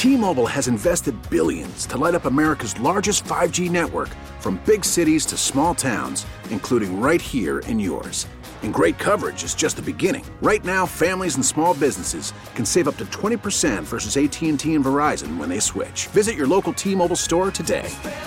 T-Mobile has invested billions to light up America's largest 5G network, from big cities to small towns, including right here in yours. And great coverage is just the beginning. Right now, families and small businesses can save up to 20% versus AT&T and Verizon when they switch. Visit your local T-Mobile store today.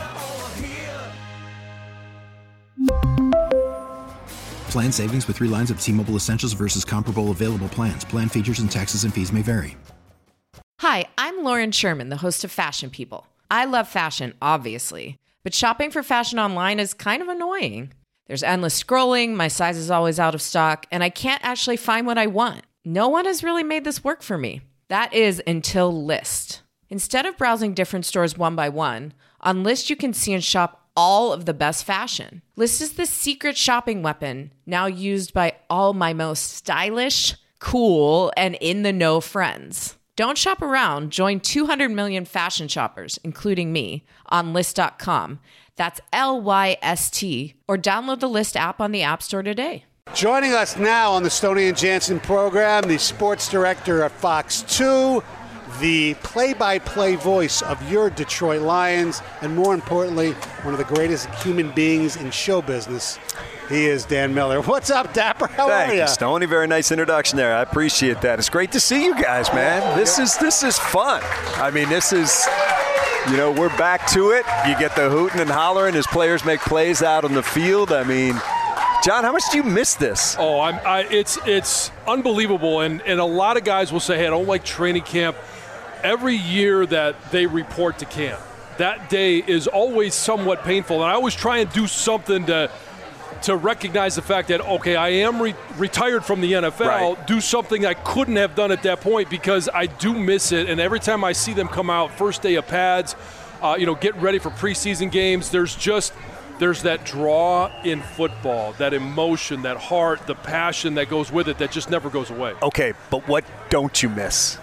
Plan savings with 3 lines of T-Mobile Essentials versus comparable available plans. Plan features and taxes and fees may vary. Hi, I'm Lauren Sherman, the host of Fashion People. I love fashion, obviously, but shopping for fashion online is kind of annoying. There's endless scrolling, my size is always out of stock, and I can't actually find what I want. No one has really made this work for me. That is until Lyst. Instead of browsing different stores one by one, on Lyst you can see and shop all of the best fashion. Lyst is the secret shopping weapon now used by all my most stylish, cool, and in-the-know friends. Don't shop around. Join 200 million fashion shoppers, including me, on Lyst.com. That's Lyst, or download the Lyst app on the App Store today. Joining us now on the Stoney and Jansen program, the sports director at Fox 2, the play-by-play voice of your Detroit Lions, and more importantly, one of the greatest human beings in show business. He is Dan Miller. What's up, Dapper? How are you? Thank you, Stoney. Very nice introduction there. I appreciate that. It's great to see you guys, man. This is fun. I mean, this is, we're back to it. You get the hooting and hollering as players make plays out on the field. I mean, John, how much do you miss this? Oh, it's unbelievable. And a lot of guys will say, hey, I don't like training camp. Every year that they report to camp, that day is always somewhat painful. And I always try and do something to recognize the fact that, okay, I am retired from the NFL, right. Do something I couldn't have done at that point because I do miss it. And every time I see them come out, first day of pads, get ready for preseason games, there's that draw in football, that emotion, that heart, the passion that goes with it that just never goes away. Okay, but what don't you miss?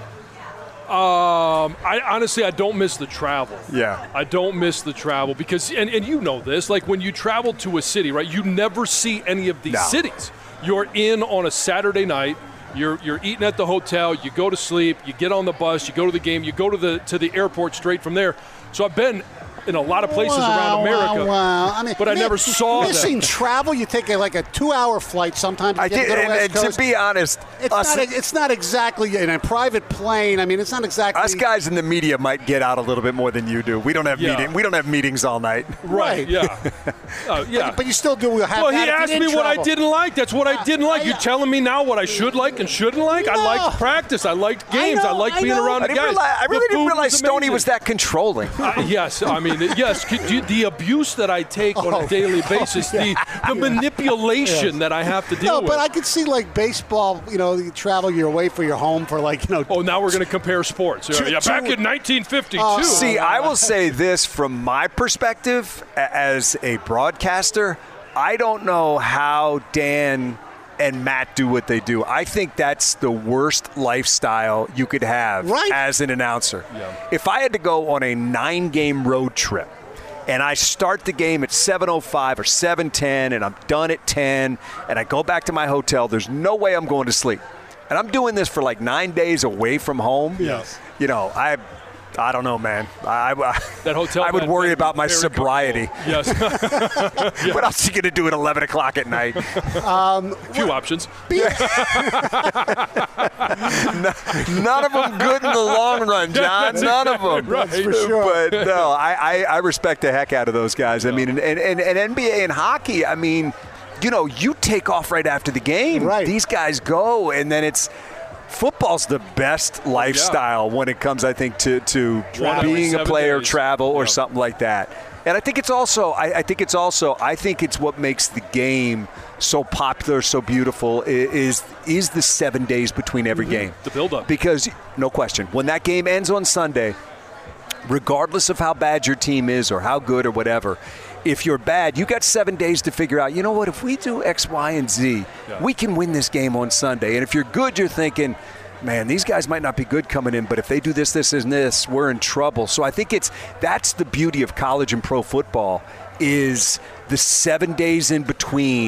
I don't miss the travel. Yeah. I don't miss the travel because, and you know this, like when you travel to a city, right, you never see any of these cities. You're in on a Saturday night, you're eating at the hotel, you go to sleep, you get on the bus, you go to the game, you go to the airport straight from there. So I've been in a lot of places around America. Wow. I mean, but I never saw that. Missing travel, you take like a 2-hour flight sometimes. To be honest, it's not exactly in a private plane. I mean, it's not exactly. Us guys in the media might get out a little bit more than you do. We don't have We don't have meetings all night. Right. Yeah. Yeah. But you still do have. Well, he asked me what I didn't like. That's what I didn't like. You're telling me now what I should like and shouldn't like? I liked practice. I liked games. I liked being around the guys. I really didn't realize Stoney was that controlling. Yes. I mean, yes. The abuse that I take on a daily basis, the manipulation that I have to deal with. No, but I could see like baseball, you travel, you're away for your home for Oh, now we're going to compare sports. Back in 1952. See, I will say this from my perspective as a broadcaster. I don't know how Dan and Matt do what they do. I think that's the worst lifestyle you could have as an announcer. Yeah. If I had to go on a 9-game road trip, and I start the game at 7:05 or 7:10, and I'm done at 10, and I go back to my hotel, there's no way I'm going to sleep. And I'm doing this for like 9 days away from home. Yes. I don't know, man. That hotel. I would worry about my sobriety. Yes. What else are you going to do at 11 o'clock at night? Few options. None of them good in the long run, John. None of them. Right. That's for sure. But no, I respect the heck out of those guys. I mean, and NBA and hockey, I mean, you take off right after the game. Right. These guys go, and then it's football's the best lifestyle when it comes, I think, to being a player, travel, or something like that. And I think it's also, I think it's what makes the game so popular, so beautiful, is the 7 days between every game. The build-up. Because, no question, when that game ends on Sunday, regardless of how bad your team is or how good or whatever, if you're bad, you got 7 days to figure out, you know what, if we do X, Y, and Z, we can win this game on Sunday. And if you're good, you're thinking, man, these guys might not be good coming in, but if they do this, this, and this, we're in trouble. So I think that's the beauty of college and pro football, is the 7 days in between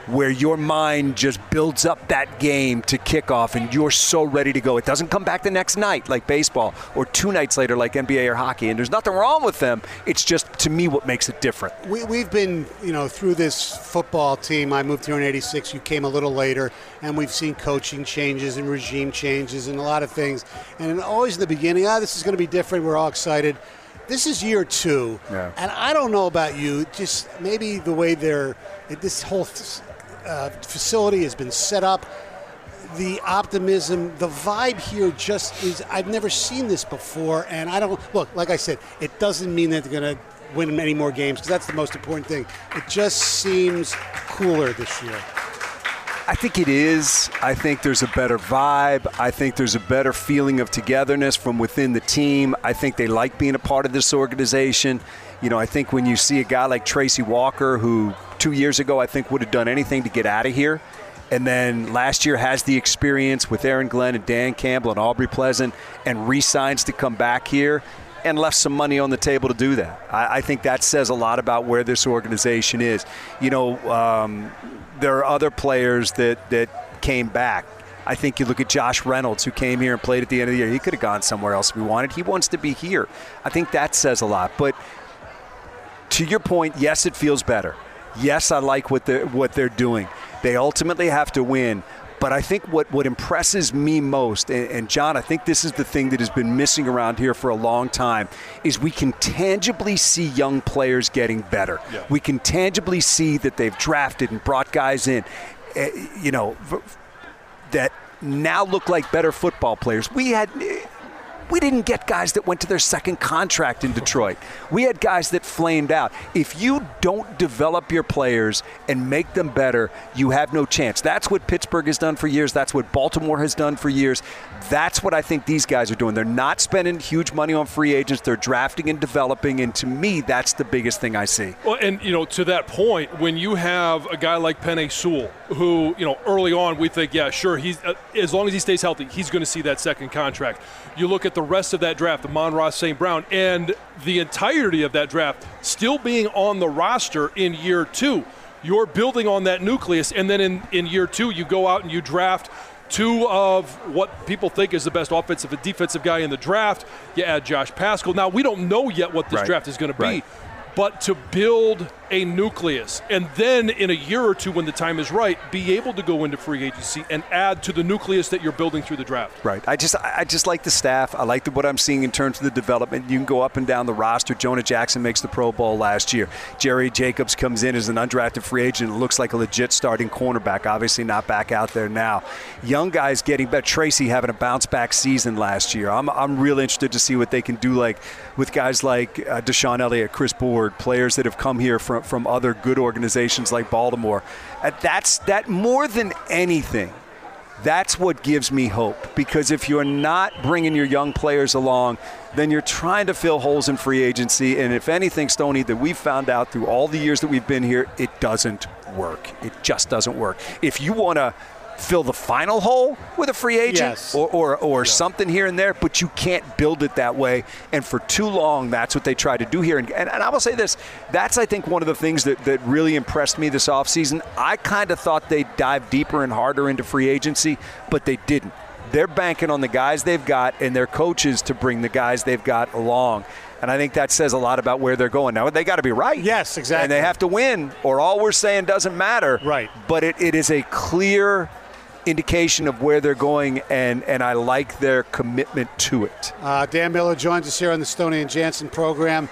where your mind just builds up that game to kickoff and you're so ready to go. It doesn't come back the next night like baseball or 2 nights later like NBA or hockey, and there's nothing wrong with them. It's just, to me, what makes it different. We've been, through this football team. I moved here in '86. You came a little later, and we've seen coaching changes and regime changes and a lot of things. And always in the beginning, this is going to be different. We're all excited. This is year 2, and I don't know about you, just maybe the way this whole facility has been set up, the optimism, the vibe here just is, I've never seen this before, and like I said, it doesn't mean that they're going to win many more games, because that's the most important thing. It just seems cooler this year. I think it is. I think there's a better vibe. I think there's a better feeling of togetherness from within the team. I think they like being a part of this organization. I think when you see a guy like Tracy Walker, who 2 years ago I think would have done anything to get out of here, and then last year has the experience with Aaron Glenn and Dan Campbell and Aubrey Pleasant and re-signs to come back here and left some money on the table to do that. I think that says a lot about where this organization is. There are other players that came back. I think you look at Josh Reynolds, who came here and played at the end of the year. He could have gone somewhere else if he wanted. He wants to be here. I think that says a lot. But to your point, yes, it feels better. Yes, I like what they're doing. They ultimately have to win. But I think what impresses me most, and John, I think this is the thing that has been missing around here for a long time, is we can tangibly see young players getting better. Yeah. We can tangibly see that they've drafted and brought guys in, that now look like better football players. We didn't get guys that went to their second contract in Detroit. We had guys that flamed out. If you don't develop your players and make them better, you have no chance. That's what Pittsburgh has done for years. That's what Baltimore has done for years. That's what I think these guys are doing. They're not spending huge money on free agents. They're drafting and developing, and to me, that's the biggest thing I see. Well, and, to that point, when you have a guy like Penei Sewell, who, early on we think, yeah, sure, he's as long as he stays healthy, he's going to see that second contract. You look at the rest of that draft, Amon-Ra St. Brown, and the entirety of that draft still being on the roster in year 2. You're building on that nucleus, and then in year 2, you go out and you draft 2 of what people think is the best offensive and defensive guy in the draft. You add Josh Paschal. Now, we don't know yet what this draft is going to be, but to build a nucleus and then in a year or 2 when the time is right, be able to go into free agency and add to the nucleus that you're building through the draft. Right. I just like the staff. I like what I'm seeing in terms of the development. You can go up and down the roster. Jonah Jackson makes the Pro Bowl last year. Jerry Jacobs comes in as an undrafted free agent and looks like a legit starting cornerback, obviously not back out there now. Young guys getting better. Tracy having a bounce-back season last year. I'm real interested to see what they can do with guys like Deshaun Elliott, Chris Board, players that have come here from other good organizations like Baltimore. That more than anything, that's what gives me hope. Because if you're not bringing your young players along, then you're trying to fill holes in free agency. And if anything, Stoney, that we've found out through all the years that we've been here, it doesn't work. It just doesn't work. If you want to fill the final hole with a free agent or something here and there, but you can't build it that way. And for too long, that's what they try to do here. And I will say this, that's, I think, one of the things that really impressed me this offseason. I kind of thought they'd dive deeper and harder into free agency, but they didn't. They're banking on the guys they've got and their coaches to bring the guys they've got along. And I think that says a lot about where they're going. Now, they got to be right. Yes, exactly. And they have to win, or all we're saying doesn't matter. Right. But it is a clear indication of where they're going, and I like their commitment to it. Dan Miller joins us here on the Stoney and Jansen program.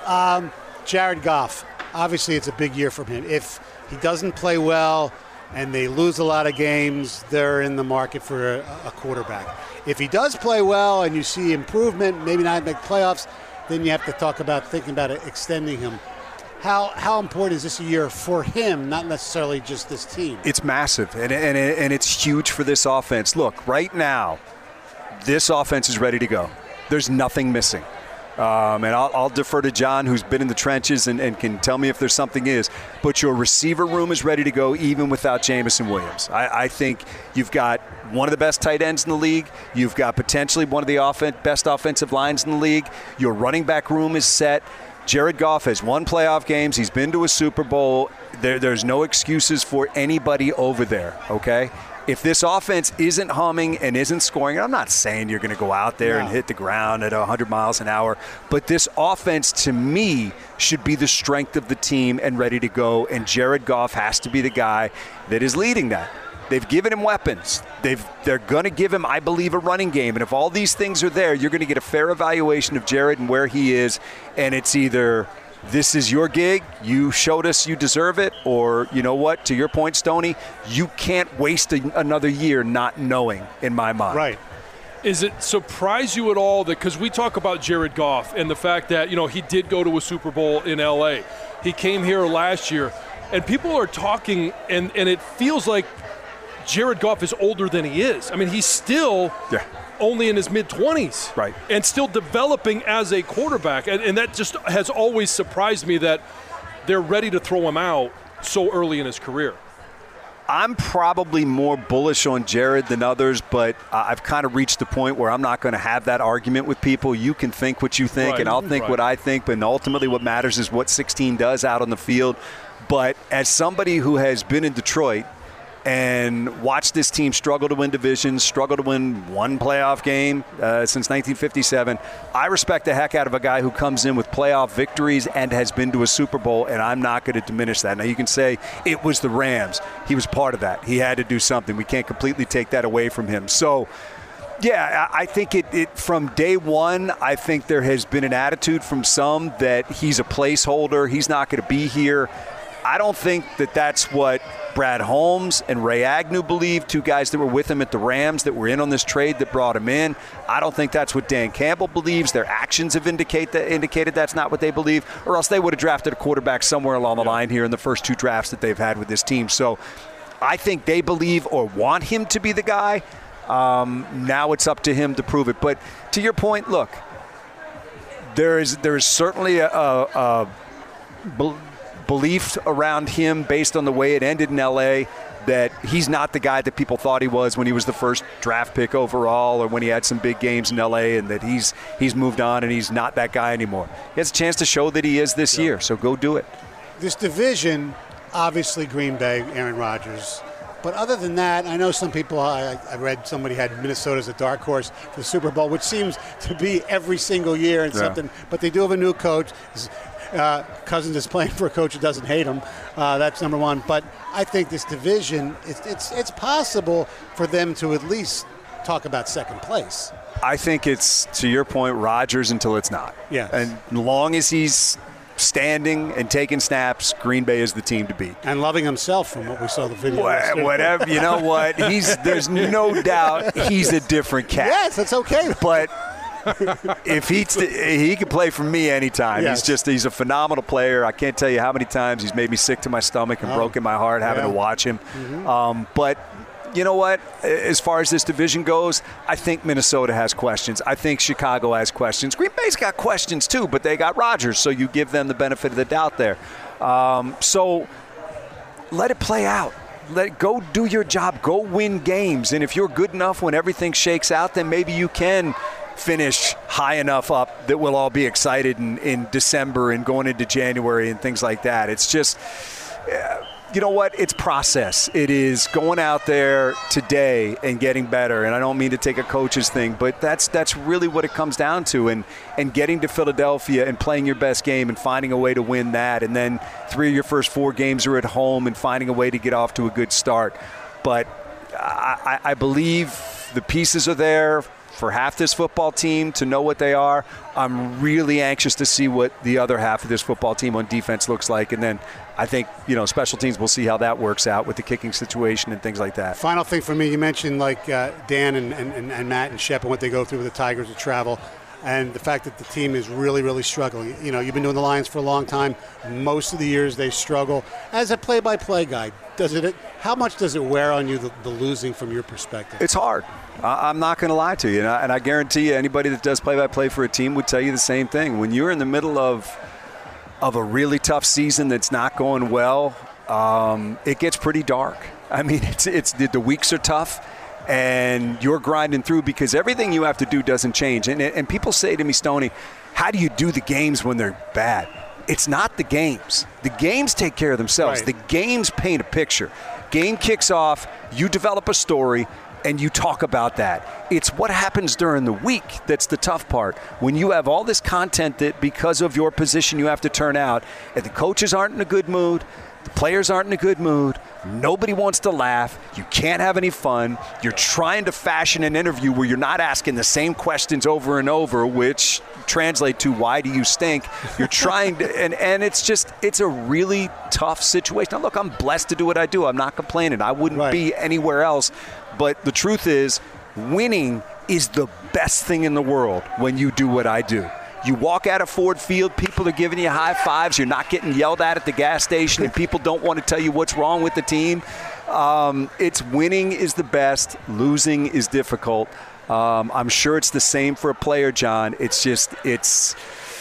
Jared Goff, obviously it's a big year from him. If he doesn't play well and they lose a lot of games, they're in the market for a quarterback. If he does play well and you see improvement, maybe not make playoffs, then you have to thinking about extending him. How important is this a year for him, not necessarily just this team? It's massive, and it's huge for this offense. Look, right now, this offense is ready to go. There's nothing missing. And I'll defer to John, who's been in the trenches and can tell me if there's something is. But your receiver room is ready to go even without Jameson Williams. I think you've got one of the best tight ends in the league. You've got potentially one of the best offensive lines in the league. Your running back room is set. Jared Goff has won playoff games. He's been to a Super Bowl. There's no excuses for anybody over there, okay? If this offense isn't humming and isn't scoring, I'm not saying you're going to go out there and hit the ground at 100 miles an hour, but this offense, to me, should be the strength of the team and ready to go, and Jared Goff has to be the guy that is leading that. They've given him weapons. They're going to give him, I believe, a running game, and if all these things are there, you're going to get a fair evaluation of Jared and where he is, and it's either this is your gig, you showed us you deserve it, or you know what, to your point, Stoney, you can't waste another year not knowing, in my mind. Right. Is it surprise you at all that, because we talk about Jared Goff and the fact that, he did go to a Super Bowl in L.A. He came here last year, and people are talking, and it feels like Jared Goff is older than he is. I mean, he's still only in his mid-20s. Right. And still developing as a quarterback. And that just has always surprised me that they're ready to throw him out so early in his career. I'm probably more bullish on Jared than others, but I've kind of reached the point where I'm not going to have that argument with people. You can think what you think, and I'll think what I think, but ultimately what matters is what 16 does out on the field. But as somebody who has been in Detroit and watched this team struggle to win divisions, struggle to win one playoff game since 1957. I respect the heck out of a guy who comes in with playoff victories and has been to a Super Bowl, and I'm not going to diminish that. Now, you can say it was the Rams. He was part of that. He had to do something. We can't completely take that away from him. So, yeah, I think it from day one, I think there has been an attitude from some that he's a placeholder. He's not going to be here. I don't think that that's what Brad Holmes and Ray Agnew believe, two guys that were with him at the Rams that were in on this trade that brought him in. I don't think that's what Dan Campbell believes. Their actions have indicated that's not what they believe, or else they would have drafted a quarterback somewhere along the line here in the first two drafts that they've had with this team. So I think they believe or want him to be the guy. Now it's up to him to prove it. But to your point, look, there is certainly a belief around him based on the way it ended in L.A. that he's not the guy that people thought he was when he was the first draft pick overall or when he had some big games in L.A., and that he's moved on and he's not that guy anymore. He has a chance to show that he is this year, so go do it. This division, obviously Green Bay, Aaron Rodgers. But other than that, I know some people, I read somebody had Minnesota as a dark horse for the Super Bowl, which seems to be every single year and something. But they do have a new coach. Cousins is playing for a coach who doesn't hate him. That's number one. But I think this division, it's possible for them to at least talk about second place. I think it's, to your point, Rodgers until it's not. Yeah. And as long as he's standing and taking snaps, Green Bay is the team to beat. And loving himself from what we saw the video. Whatever, you know what? There's no doubt he's a different cat. Yes, that's okay. But if he can play for me anytime. Yes. He's a phenomenal player. I can't tell you how many times he's made me sick to my stomach and broken my heart having to watch him. Mm-hmm. But you know what? As far as this division goes, I think Minnesota has questions. I think Chicago has questions. Green Bay's got questions too, but they got Rodgers, so you give them the benefit of the doubt there. So let it play out. Go do your job. Go win games. And if you're good enough when everything shakes out, then maybe you can finish high enough up that we'll all be excited in December and going into January and things like that. It's just, you know what? It's process. It is going out there today and getting better. And I don't mean to take a coach's thing, but that's really what it comes down to. And getting to Philadelphia and playing your best game and finding a way to win that. And then 3 of your first 4 games are at home and finding a way to get off to a good start. But I believe the pieces are there for half this football team to know what they are. I'm really anxious to see what the other half of this football team on defense looks like. And then I think, special teams, we'll see how that works out with the kicking situation and things like that. Final thing for me, you mentioned like Dan and Matt and Shep and what they go through with the Tigers to travel. And the fact that the team is really, really struggling. You've been doing the Lions for a long time. Most of the years they struggle. As a play-by-play guy, how much does it wear on you, the losing from your perspective? It's hard. I'm not going to lie to you. And I guarantee you anybody that does play-by-play for a team would tell you the same thing. When you're in the middle of a really tough season that's not going well, it gets pretty dark. I mean, it's the weeks are tough. and you're grinding through because everything you have to do doesn't change. And people say to me, Stoney, how do you do the games when they're bad? It's not the games. The games take care of themselves. Right. The games paint a picture. Game kicks off, you develop a story, and you talk about that. It's what happens during the week that's the tough part. When you have all this content that because of your position you have to turn out, and the coaches aren't in a good mood, the players aren't in a good mood, nobody wants to laugh, you can't have any fun, you're trying to fashion an interview where you're not asking the same questions over and over, which translate to why do you stink? You're trying to, and it's a really tough situation. Now look, I'm blessed to do what I do. I'm not complaining. I wouldn't be anywhere else. But the truth is, winning is the best thing in the world when you do what I do. You walk out of Ford Field, people are giving you high fives, you're not getting yelled at the gas station, and people don't want to tell you what's wrong with the team. It's winning is the best, losing is difficult. I'm sure it's the same for a player, John. It's the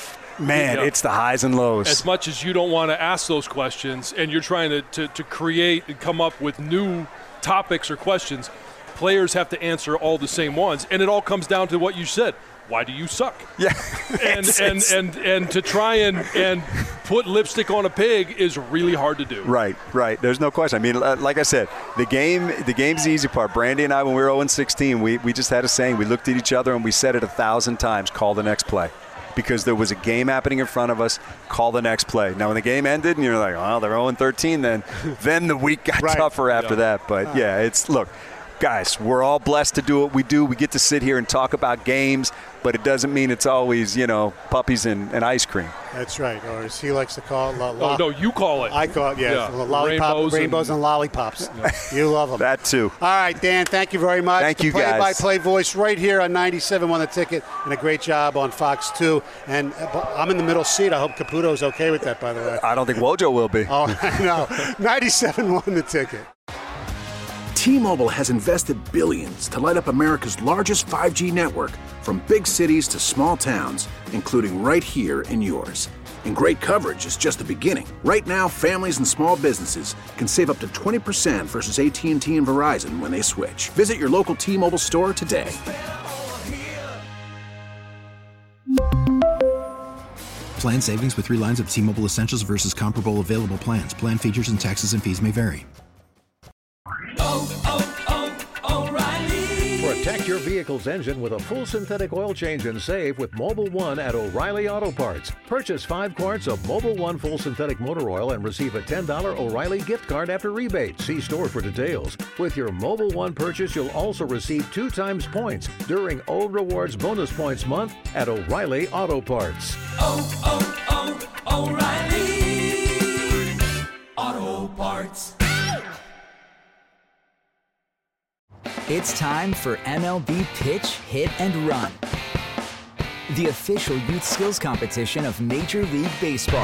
highs and lows. As much as you don't want to ask those questions and you're trying to create and come up with new topics or questions, players have to answer all the same ones. And it all comes down to what you said. Why do you suck? Yeah. and to try and put lipstick on a pig is really hard to do. Right. There's no question. I mean, like I said, the game's the easy part. Brandy and I, when we were 0-16, we just had a saying. We looked at each other and we said it 1,000 times, call the next play. Because there was a game happening in front of us, call the next play. Now, when the game ended and you're like, oh, they're 0-13 then the week got tougher after that. But, look, guys, we're all blessed to do what we do. We get to sit here and talk about games, but it doesn't mean it's always, puppies and ice cream. That's right. Or as he likes to call it, no, you call it. I call it, rainbows and lollipops. Yeah. You love them. That too. All right, Dan, thank you very much. Thank you, guys. Play-by-play voice right here on 97 on the ticket, and a great job on Fox 2. And I'm in the middle seat. I hope Caputo's okay with that, by the way. I don't think Wojo will be. Oh, no. 97 on the ticket. T-Mobile has invested billions to light up America's largest 5G network, from big cities to small towns, including right here in yours. And great coverage is just the beginning. Right now, families and small businesses can save up to 20% versus AT&T and Verizon when they switch. Visit your local T-Mobile store today. Plan savings with 3 lines of T-Mobile Essentials versus comparable available plans. Plan features and taxes and fees may vary. Protect your vehicle's engine with a full synthetic oil change and save with Mobil 1 at O'Reilly Auto Parts. Purchase 5 quarts of Mobil 1 full synthetic motor oil and receive a $10 O'Reilly gift card after rebate. See store for details. With your Mobil 1 purchase, you'll also receive 2 times points during O Rewards Bonus Points Month at O'Reilly Auto Parts. O'Reilly Auto Parts. It's time for MLB Pitch, Hit, and Run, the official youth skills competition of Major League Baseball.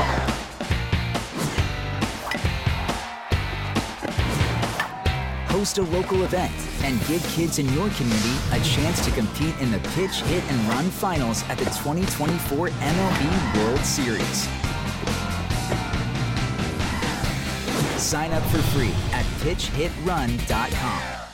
Host a local event and give kids in your community a chance to compete in the Pitch, Hit, and Run finals at the 2024 MLB World Series. Sign up for free at pitchhitrun.com.